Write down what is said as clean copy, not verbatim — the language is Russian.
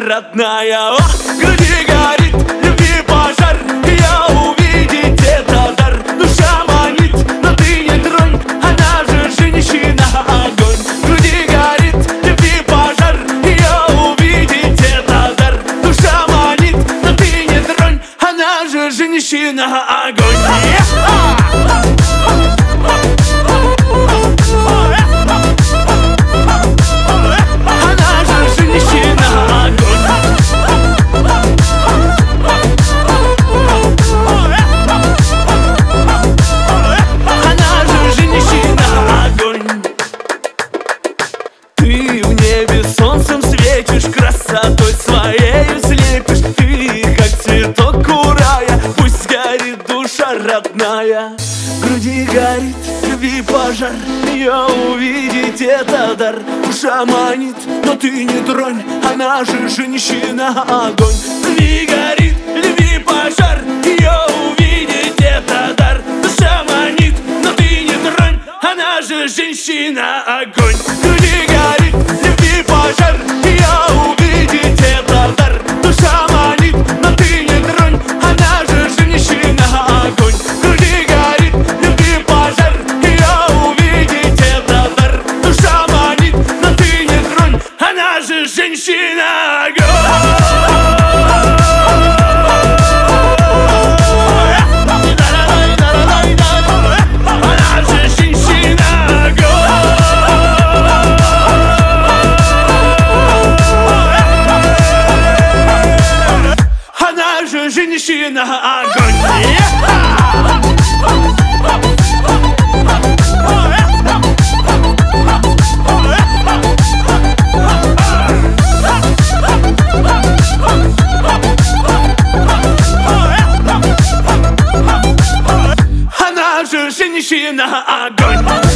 родная. О, в груди горит любви пожар, я увидеть это дар. Душа манит, но ты не тронь, она же женщина огонь. В груди горит любви пожар, я увидеть это дар. Душа манит, но ты не тронь, она же женщина огонь. Солнцем светишь, красотой своей слепишь. Ты как цветок у рая, пусть горит душа родная. В груди горит любви пожар, ее увидеть это дар. Душа манит, но ты не тронь, она же женщина огонь. В груди горит любви пожар, ее увидеть это дар. Душа манит, но ты не тронь, она же женщина огонь. В груди горит любви пожар, я увидеть это дар. Душа манит, но ты не тронь, она же женщина огонь. В груди горит любви пожар, я увидеть это дар. Душа манит, но ты не тронь, она же женщина огонь. Женщина огонь. Она же женщина огонь.